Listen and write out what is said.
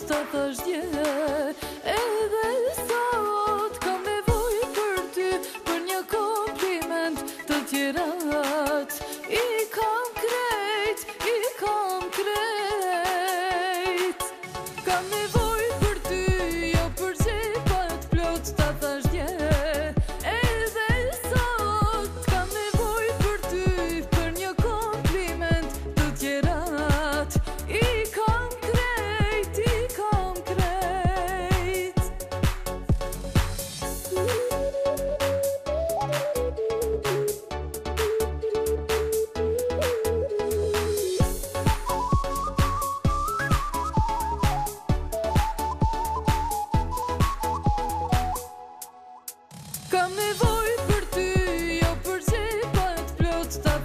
ta thash dje. Edhe sot kam nevoj për ty, për një kompliment të tjerat. I kam krejt, kam nevoj për ty, jo për gjepat plot ta thash dje. Edhe sot kam nevoj për ty, për një kompliment të tjerat. I kam krejt, Kam nevoj për ty, jo për gjepat plot ta